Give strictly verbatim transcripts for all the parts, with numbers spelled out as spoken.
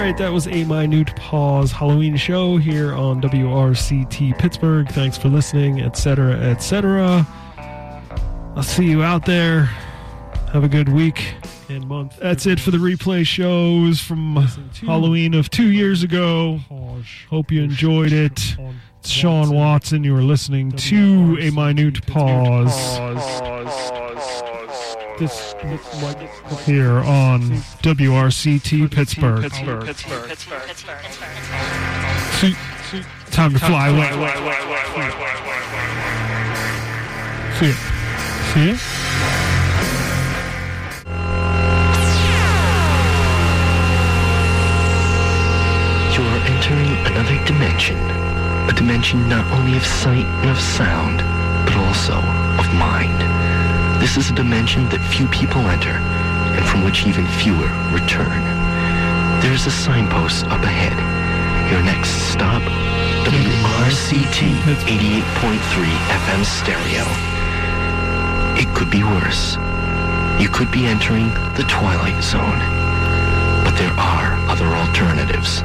right, that was A Minute Pause Halloween show here on W R C T Pittsburgh. Thanks for listening, et cetera, et cetera. I'll see you out there. Have a good week and month. That's it for the replay shows from Halloween of two years ago. Hope you enjoyed it. It's Sean Watson. You are listening to A Minute Pause. This here on W R C T Pittsburgh. Pittsburgh. Pittsburgh. Pittsburgh. Pittsburgh. Time to fly away. See ya. See ya. You are entering another dimension. A dimension not only of sight and of sound, but also of mind. This is a dimension that few people enter, and from which even fewer return. There is a signpost up ahead. Your next stop, W R C T eighty-eight point three F M stereo. It could be worse. You could be entering the Twilight Zone. But there are other alternatives.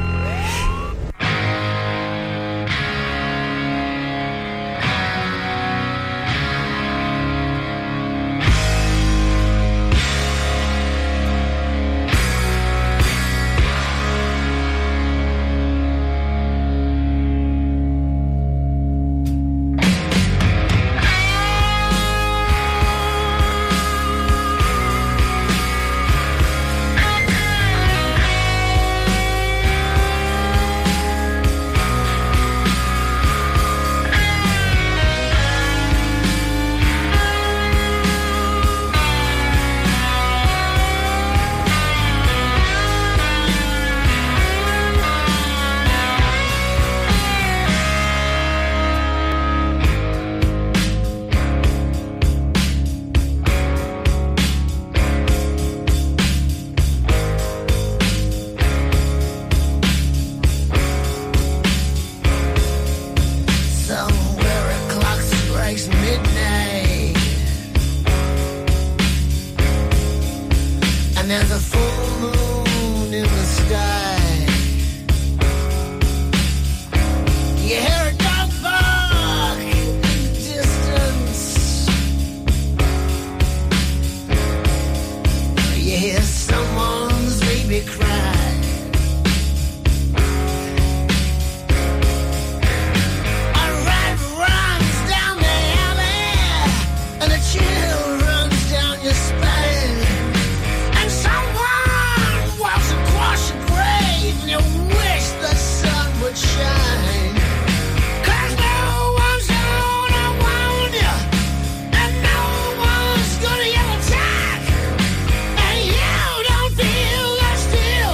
Still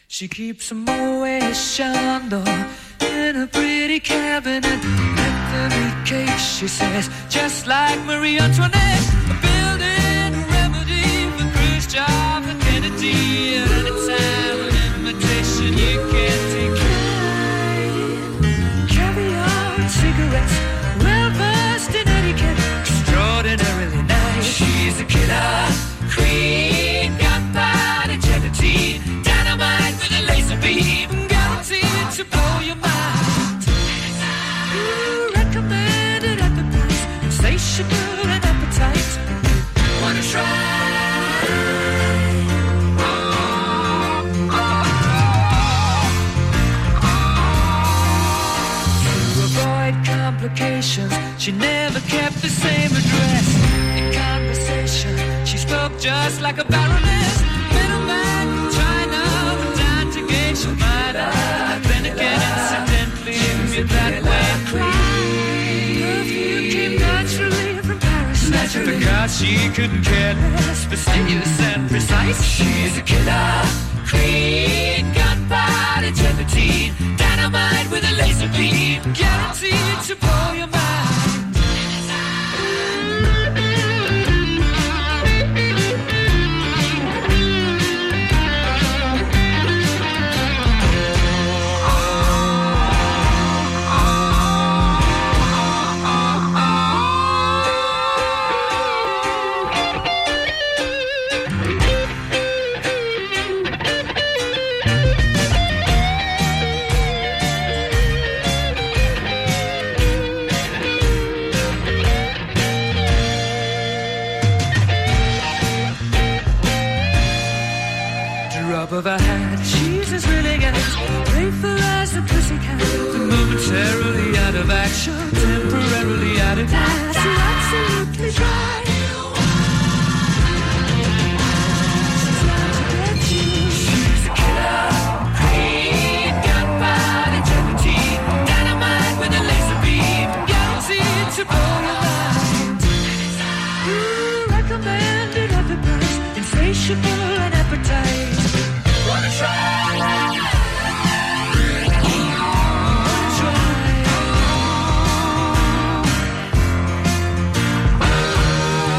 She keeps a Moet Chandon in a pretty cabinet. Let them eat cake, she says, just like Marie Antoinette. Building a remedy for Khrushchev and Kennedy. At any time, an invitation you can't decline. Caviar and cigarettes, well versed in etiquette, extraordinarily nice. She's a killer queen, gunpowder gelatine, dynamite with a laser beam, guaranteed to blow your mind. You recommended at the price, insatiable and appetite. Wanna try? Complications, she never kept the same address. In conversation, she spoke just like a baroness. Middleman, China, and down to gauge she might have been again incidentally in that way. Perfume came naturally from Paris, naturally, because she couldn't care less, fastidious and precise. She's a killer queen, gunpowder gelatine, dynamite with a laser beam, guaranteed to blow your mind. Of a hat, she's as willing as playful as a pussycat. Momentarily out of action, temporarily out of gas. You're absolutely dry. She's out to get you. She's a killer queen, gunpowder gelatine, dynamite with a laser beam, guaranteed to blow your mind. You recommended at the price, insatiable and appetite. Wanna try? Wanna try?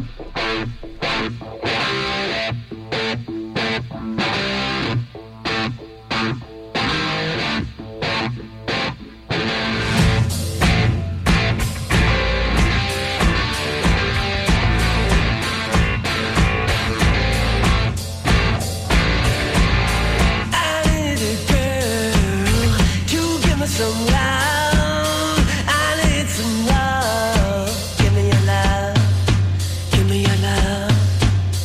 Give me your love, give me your love.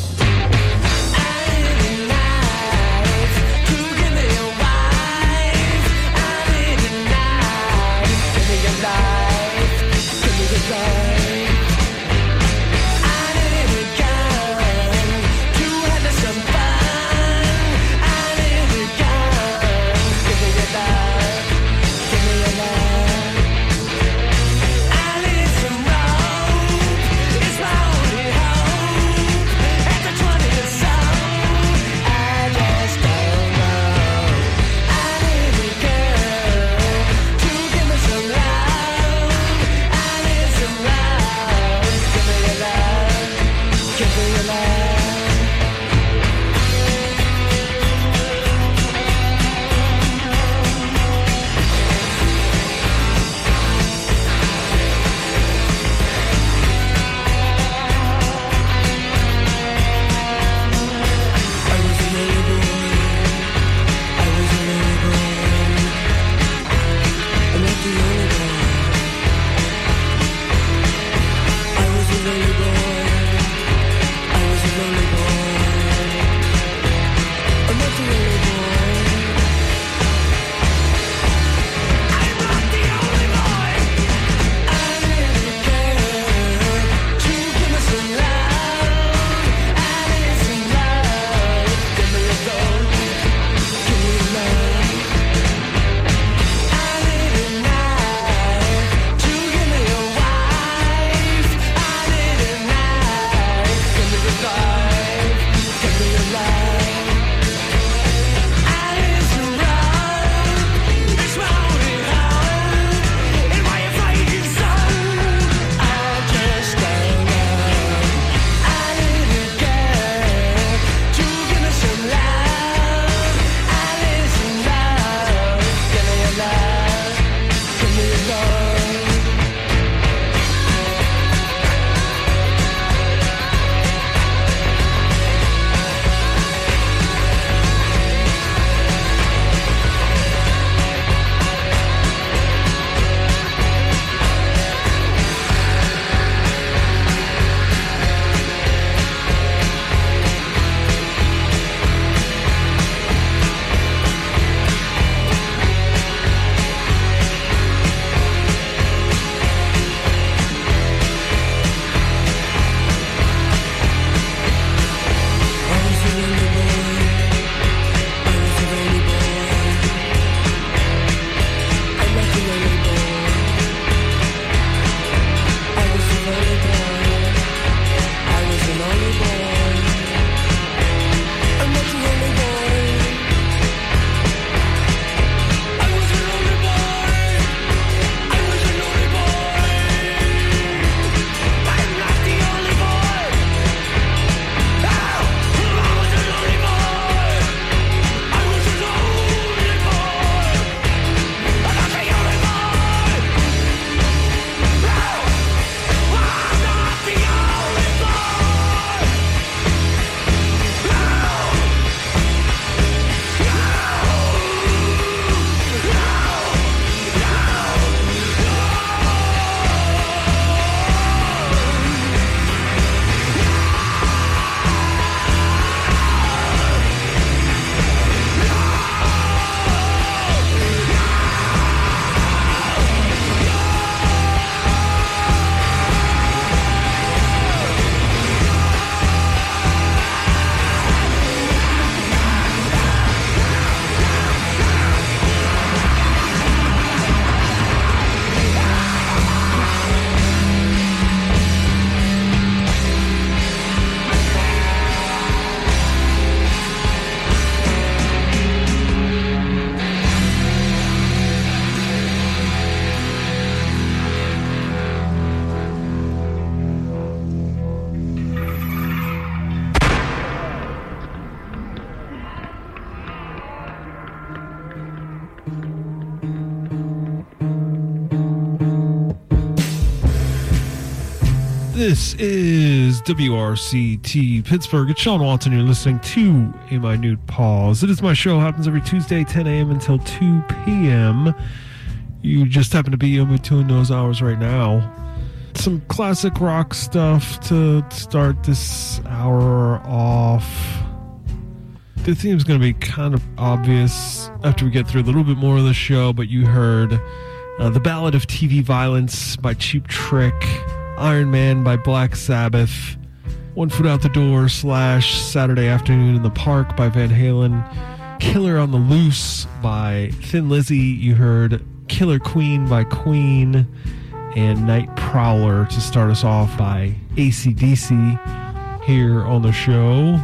This is W R C T Pittsburgh. It's Sean Watson. You're listening to A Minute Pause. It is my show. Happens every Tuesday, ten a.m. until two p.m. You just happen to be in between those hours right now. Some classic rock stuff to start this hour off. The theme's going to be kind of obvious after we get through a little bit more of the show, but you heard uh, The Ballad of T V Violence by Cheap Trick, Iron Man by Black Sabbath, One Foot Out the Door slash Saturday Afternoon in the Park by Van Halen, Killer on the Loose by Thin Lizzy. You heard Killer Queen by Queen, and Night Prowler to start us off by A C D C here on the show.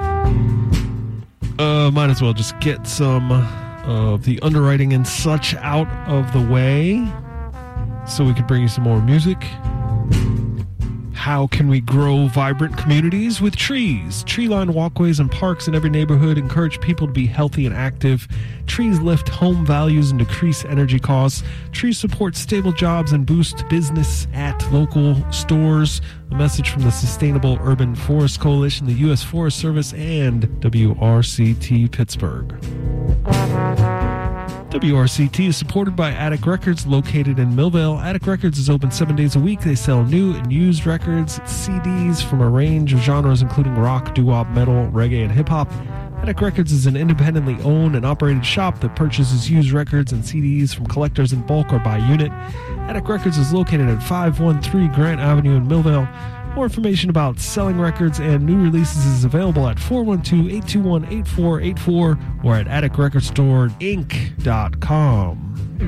Uh, might as well just get some of the underwriting and such out of the way so we can bring you some more music. How can we grow vibrant communities? With trees. Tree-lined walkways and parks in every neighborhood encourage people to be healthy and active. Trees lift home values and decrease energy costs. Trees support stable jobs and boost business at local stores. A message from the Sustainable Urban Forest Coalition, the U S Forest Service, and W R C T Pittsburgh. W R C T is supported by Attic Records, located in Millvale. Attic Records is open seven days a week. They sell new and used records, C Ds from a range of genres, including rock, doo-wop, metal, reggae, and hip-hop. Attic Records is an independently owned and operated shop that purchases used records and C Ds from collectors in bulk or by unit. Attic Records is located at five one three Grant Avenue in Millvale. More information about selling records and new releases is available at four one two, eight two one, eight four eight four or at attic record store inc dot com.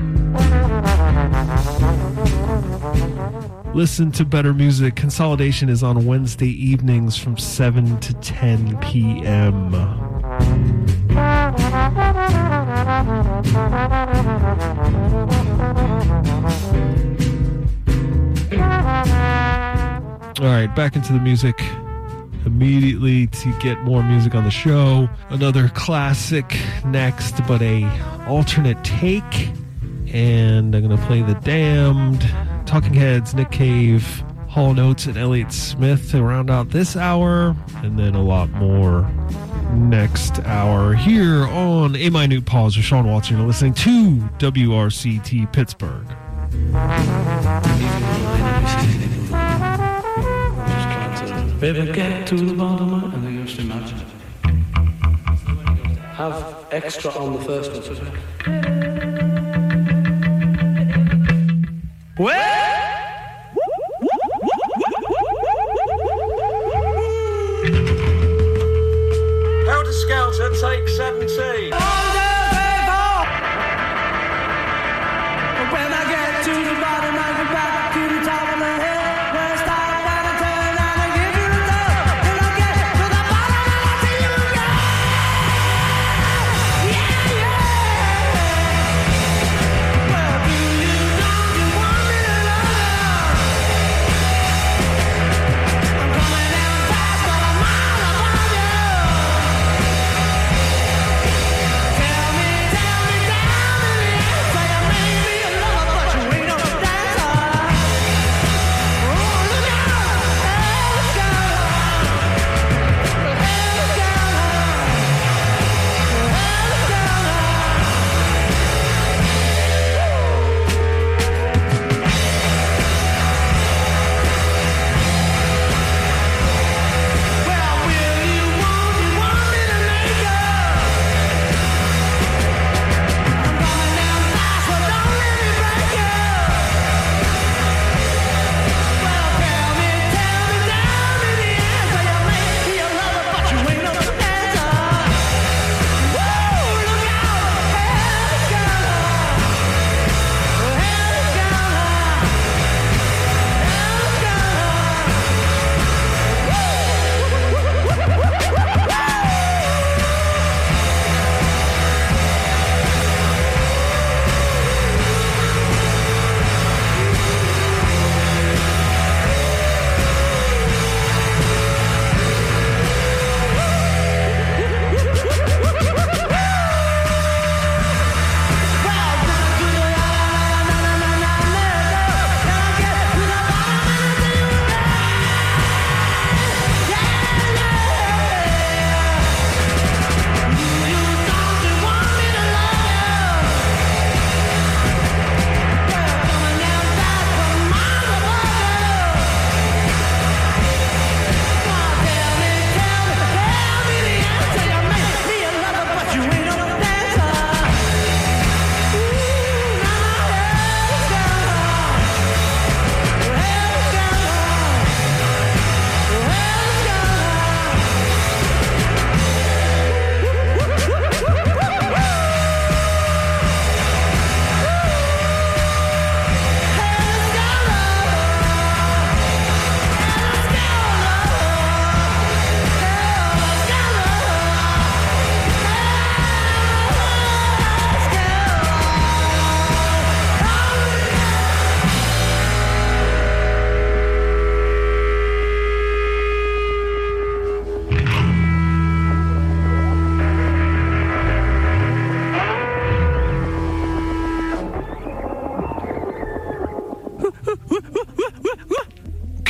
Listen to better music. Consolidation is on Wednesday evenings from seven to ten p.m. All right, back into the music immediately to get more music on the show. Another classic next, but a alternate take. And I'm going to play The Damned, Talking Heads, Nick Cave, Hall and Oates, and Elliott Smith to round out this hour. And then a lot more next hour here on A Minute Pause with Sean Watson. You're listening to W R C T Pittsburgh. Baby, get to the bottom and then just imagine. Have extra on the first one. Well, Helter Skelter, take seventeen. When I get to the bottom, I go back to the top of the hill. Where I stop and I turn and I give you the love. When I get to the bottom, I see you go. Yeah, yeah. Well, do you know you want me to love? I'm coming down fast, but I'm all above you.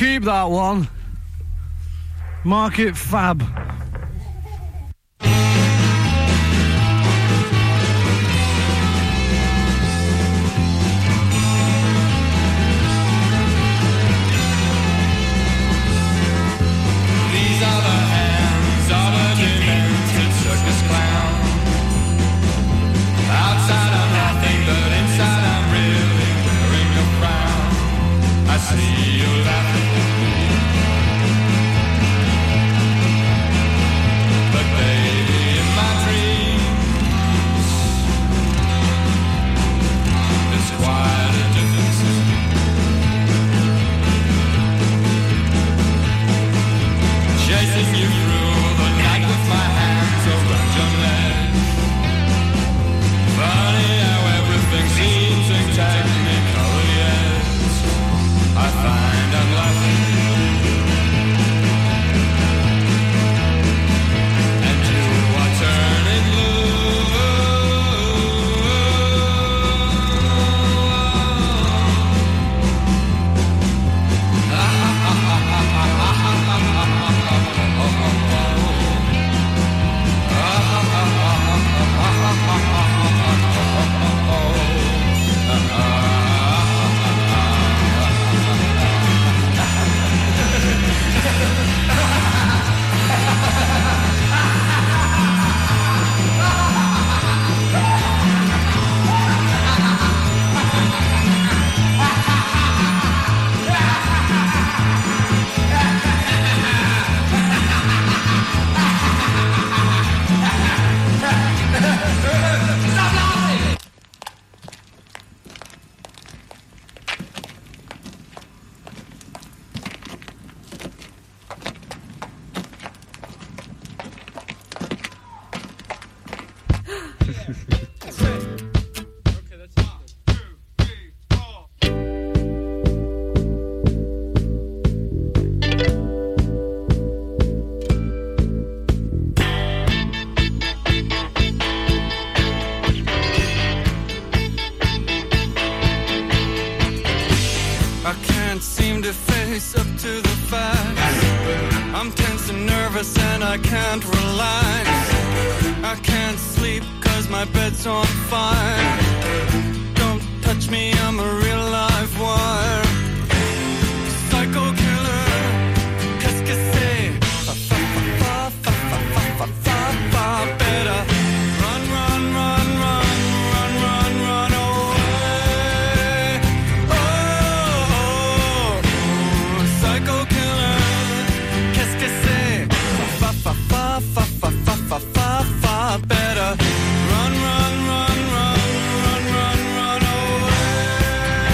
keep that one. Mark it fab. These are the hands of a demented circus clown. Outside I'm nothing, but inside I'm really wearing a frown. I see you laughing. But baby, in my dreams, there's quite a difference. Chasing you through the night with my hands around your neck. Funny how everything seems technical, yes. I find I'm laughing. And you are turning I can't seem to face up to the facts. I'm tense and nervous and I can't relax. I can't sleep cause my bed's on fire. Don't touch me, I'm a real live wire. Psycho killer, qu'est-ce que c'est? Fa fa fa fa fa fa fa fa fa better. Run, run, run, run, run, run, run away. Oh, oh, oh, psycho killer, qu'est-ce que c'est? Fa fa fa fa fa fa fa fa fa better. Run, run, run, run, run, run, run away.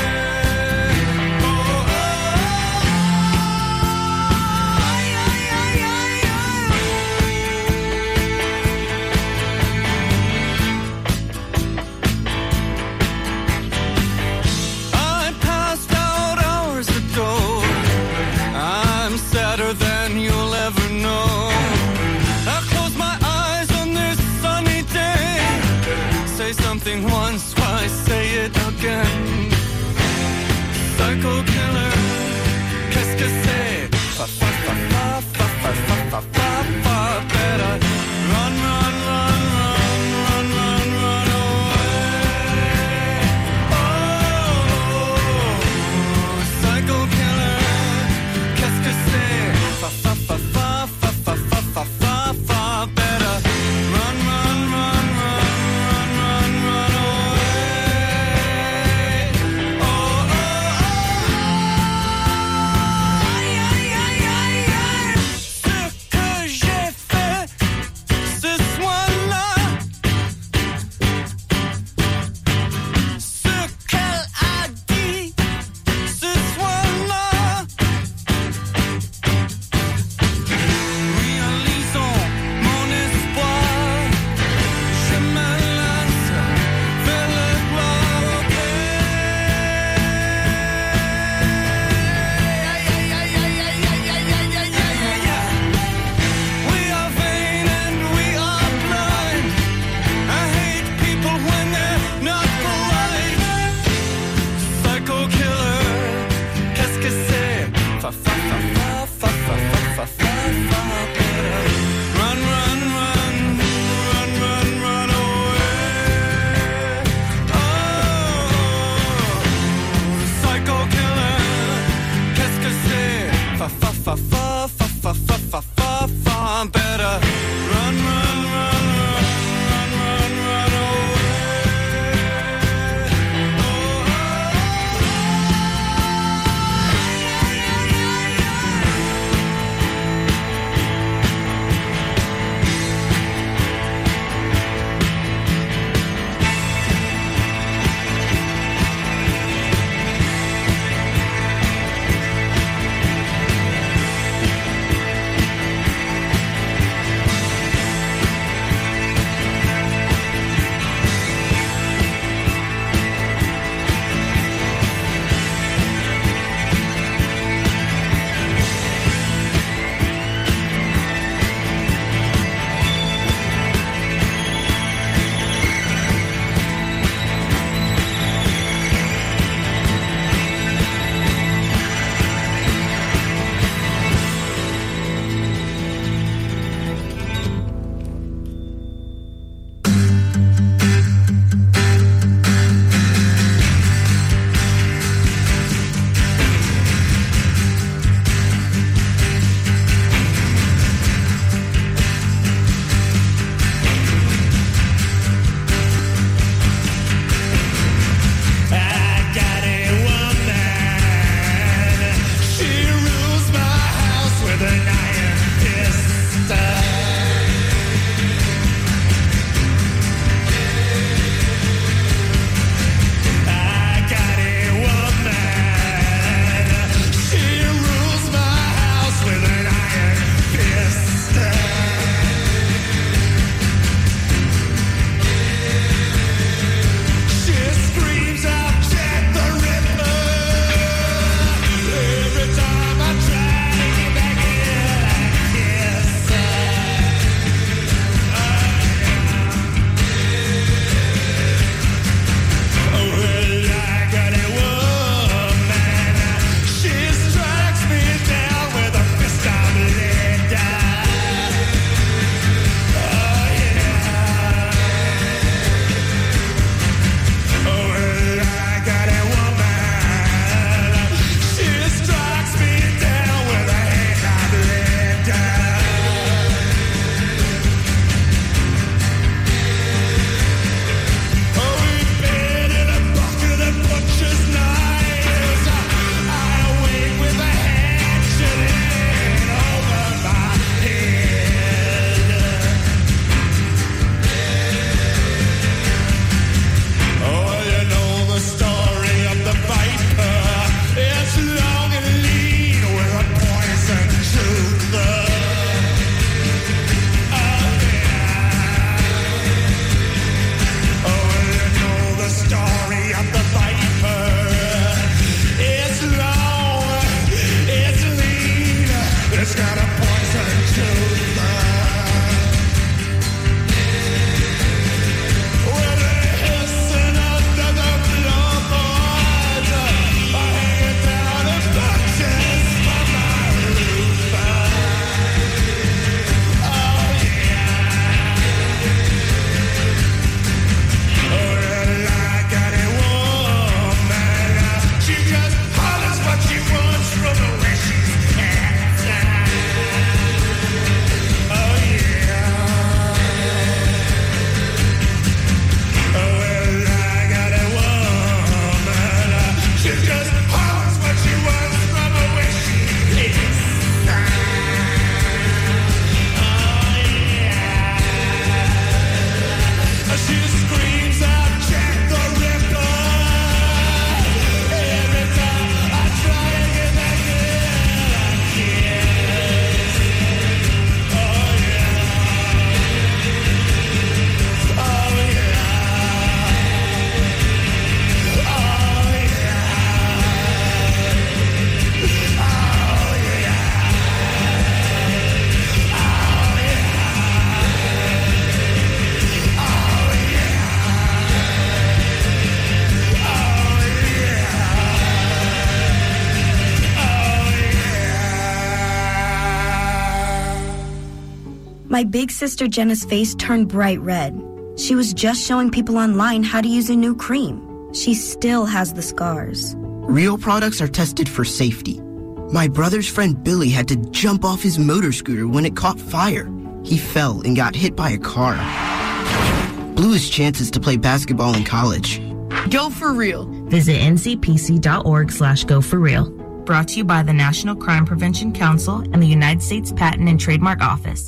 My big sister Jenna's face turned bright red. She was just showing people online how to use a new cream. She still has the scars. Real products are tested for safety. My brother's friend Billy had to jump off his motor scooter when it caught fire. He fell and got hit by a car. Blew his chances to play basketball in college. Go for real. Visit ncpc.org slash go for real. Brought to you by the National Crime Prevention Council and the United States Patent and Trademark Office.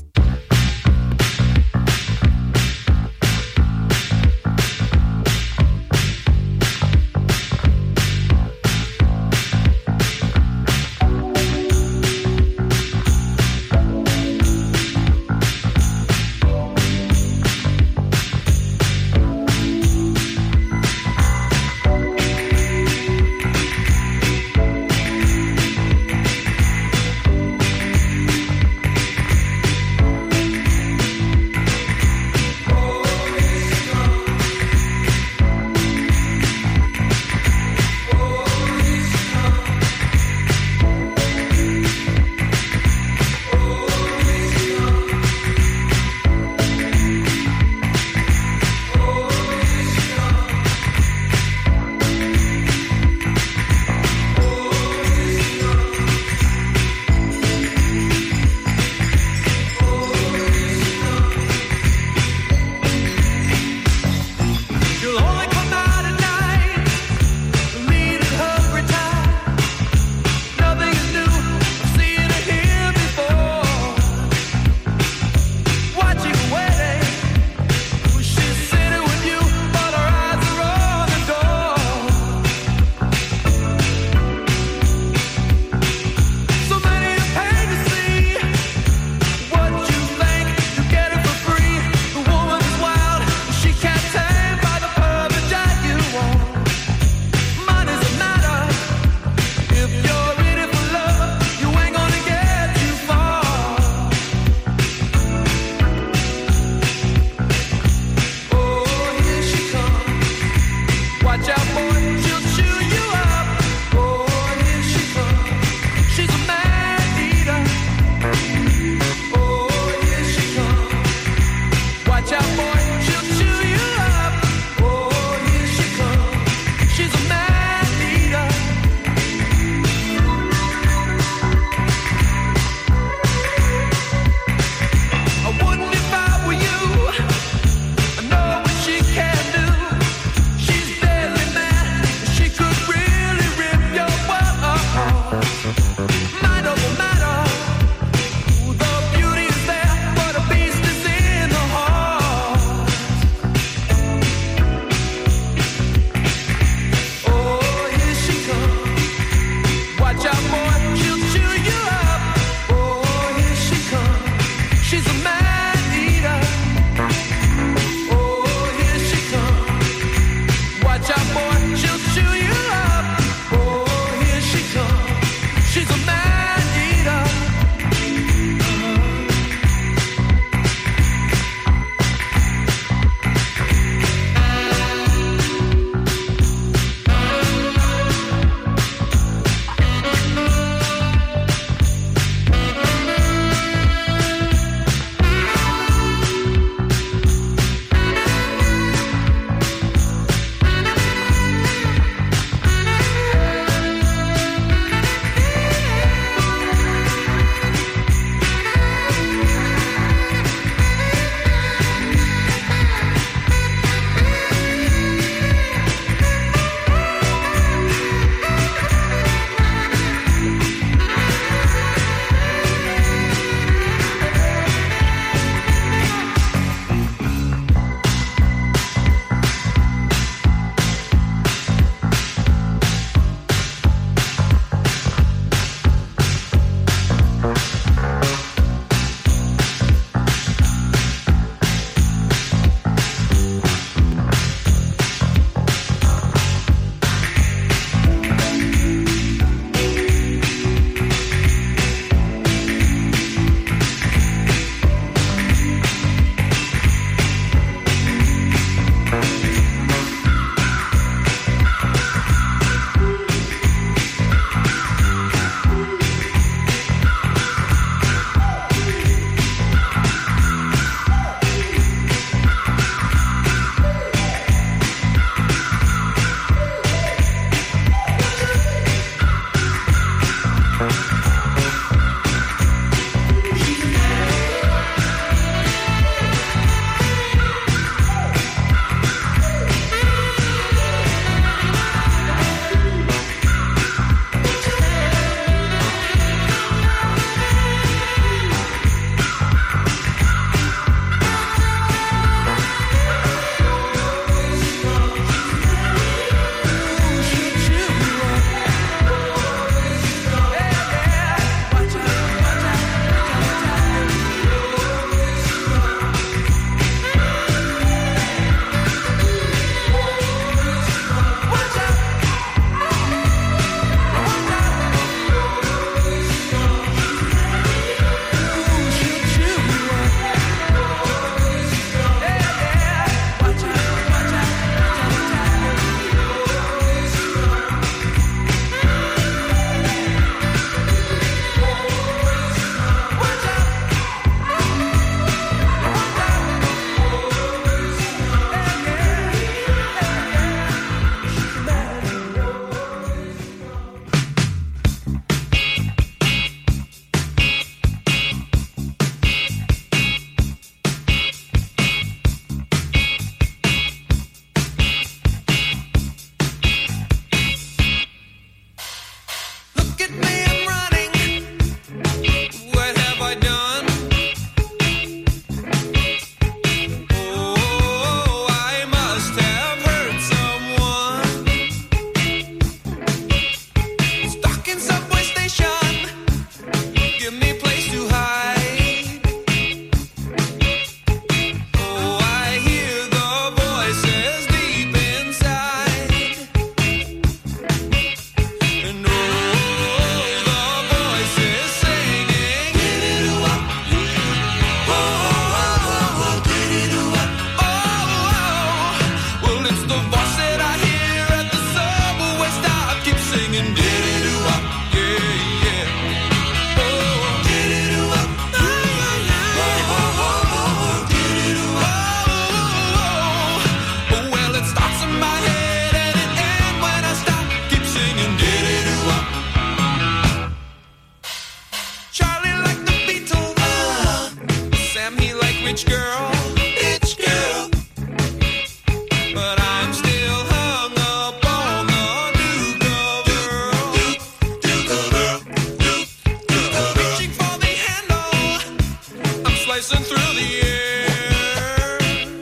rich girl, rich girl. But I'm still hung up on the new girl, new girl. Reaching for the handle, I'm slicing through the air.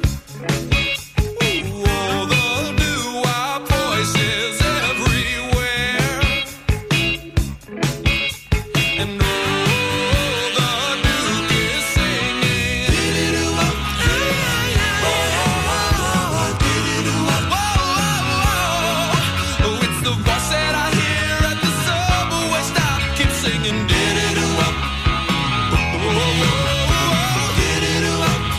Ooh, oh, the doo-wop voices everywhere. And oh, the Duke is singing. Diddy-doo-wop, oh, it's the voice that I hear at the subway stop. Keep singing. Diddy-doo-wop, oh, oh, oh, oh, diddy-doo-wop.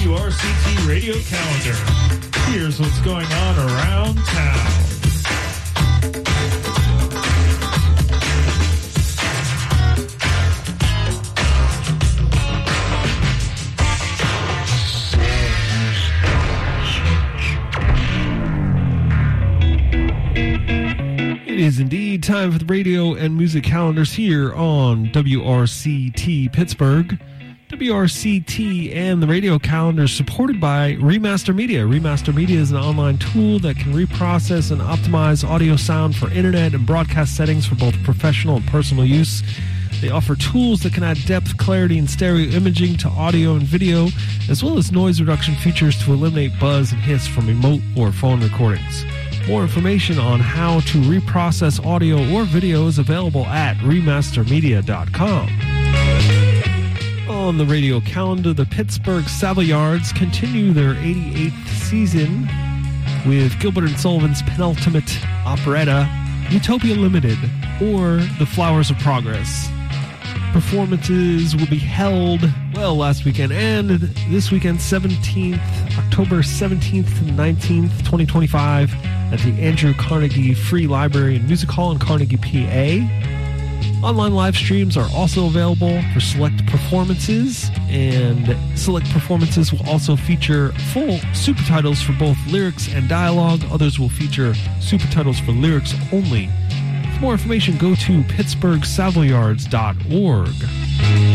W R C T Radio Calendar. Here's what's going on around town. It is indeed time for the radio and music calendars here on W R C T Pittsburgh. W R C T and the radio calendar is supported by Remaster Media. Remaster Media is an online tool that can reprocess and optimize audio sound for internet and broadcast settings for both professional and personal use. They offer tools that can add depth, clarity, and stereo imaging to audio and video, as well as noise reduction features to eliminate buzz and hiss from remote or phone recordings. More information on how to reprocess audio or video is available at remaster media dot com. On the radio calendar, the Pittsburgh Savoyards continue their eighty-eighth season with Gilbert and Sullivan's penultimate operetta, Utopia Limited, or The Flowers of Progress. Performances will be held, well, last weekend and this weekend, seventeenth, October seventeenth to nineteenth, twenty twenty-five, at the Andrew Carnegie Free Library and Music Hall in Carnegie, P A. Online live streams are also available for select performances, and select performances will also feature full super titles for both lyrics and dialogue. Others will feature super titles for lyrics only. For more information, go to pittsburgh savoyards dot org.